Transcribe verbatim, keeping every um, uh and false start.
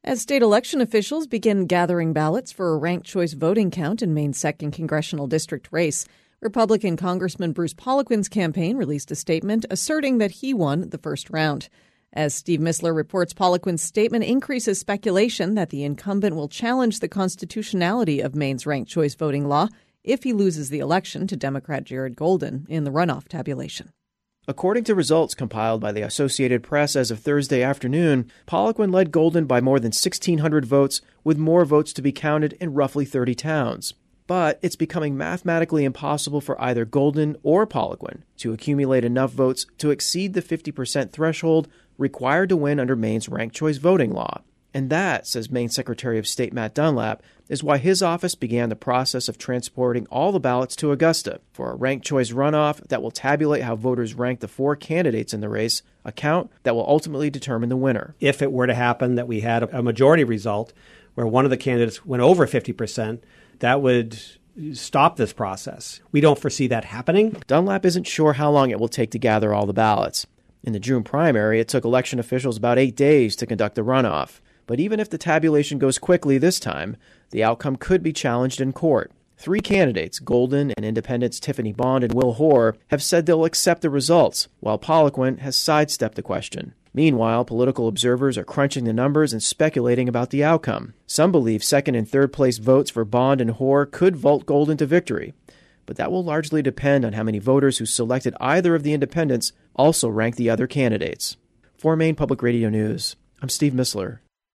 As state election officials begin gathering ballots for a ranked choice voting count in Maine's second congressional district race, Republican Congressman Bruce Poliquin's campaign released a statement asserting that he won the first round. As Steve Missler reports, Poliquin's statement increases speculation that the incumbent will challenge the constitutionality of Maine's ranked choice voting law if he loses the election to Democrat Jared Golden in the runoff tabulation. According to results compiled by the Associated Press as of Thursday afternoon, Poliquin led Golden by more than sixteen hundred votes, with more votes to be counted in roughly thirty towns. But it's becoming mathematically impossible for either Golden or Poliquin to accumulate enough votes to exceed the fifty percent threshold required to win under Maine's ranked choice voting law. And that, says Maine Secretary of State Matt Dunlap, is why his office began the process of transporting all the ballots to Augusta for a ranked choice runoff that will tabulate how voters rank the four candidates in the race, a count that will ultimately determine the winner. If it were to happen that we had a majority result where one of the candidates went over fifty percent, that would stop this process. We don't foresee that happening. Dunlap isn't sure how long it will take to gather all the ballots. In the June primary, it took election officials about eight days to conduct the runoff. But even if the tabulation goes quickly this time, the outcome could be challenged in court. Three candidates, Golden and Independents Tiffany Bond and Will Hoare, have said they'll accept the results, while Poliquin has sidestepped the question. Meanwhile, political observers are crunching the numbers and speculating about the outcome. Some believe second and third place votes for Bond and Hoare could vault Golden to victory. But that will largely depend on how many voters who selected either of the independents also rank the other candidates. For Maine Public Radio News, I'm Steve Missler.